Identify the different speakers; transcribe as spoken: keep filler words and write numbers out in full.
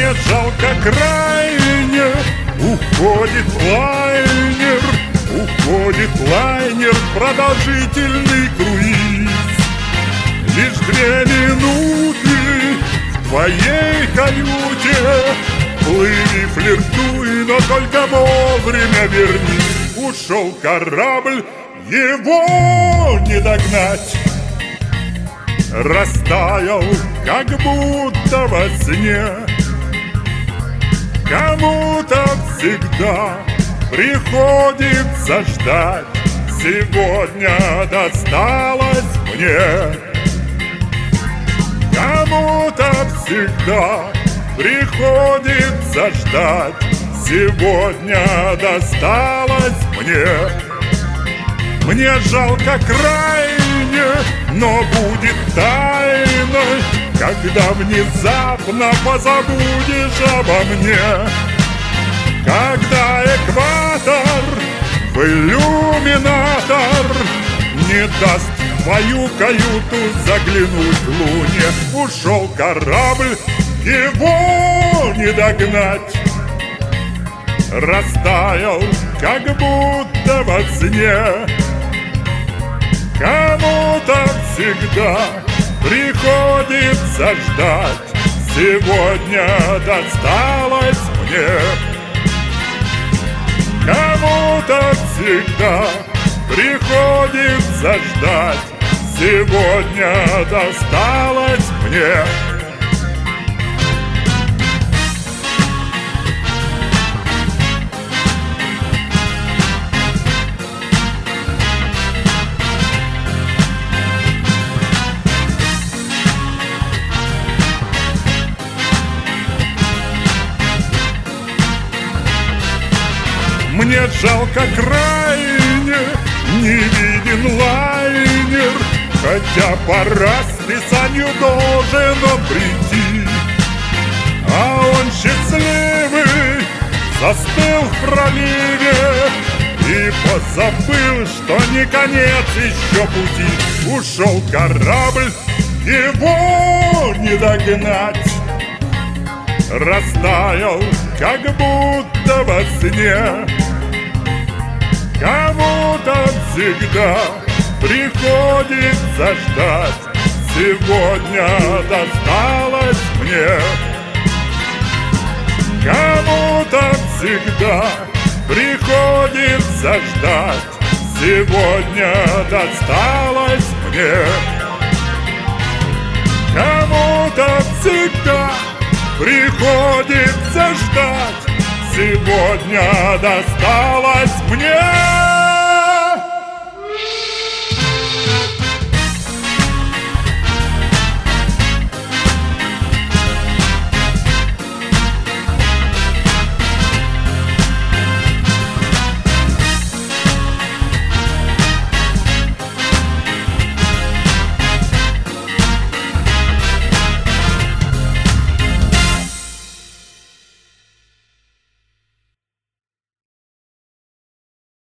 Speaker 1: Мне жалко крайне, уходит лайнер, уходит лайнер, продолжительный круиз. Лишь две минуты в твоей каюте, плыви, флиртуй, но только вовремя вернись. Ушел корабль, его не догнать. Растаял, как будто во сне. Кому-то всегда приходится ждать. Сегодня досталось мне. Кому-то всегда приходится ждать. Сегодня досталось мне. Мне жалко крайне, но будет тайной, когда внезапно позабудешь обо мне. Когда экватор в иллюминатор не даст в твою каюту заглянуть луне. Ушел корабль, его не догнать. Растаял, как будто во сне. Кому-то всегда приходится ждать. Сегодня досталось мне. Кому-то всегда приходится ждать. Сегодня досталось мне. Мне жалко крайне, не виден лайнер, хотя по расписанию должен он прийти. А он счастливый застыл в проливе и позабыл, что не конец еще пути. Ушел корабль, его не догнать. Растаял, как будто во сне. Кому-то всегда приходится ждать. Сегодня досталось мне. Кому-то всегда приходится ждать. Сегодня досталось мне. Кому-то всегда приходится ждать. Сегодня досталось мне.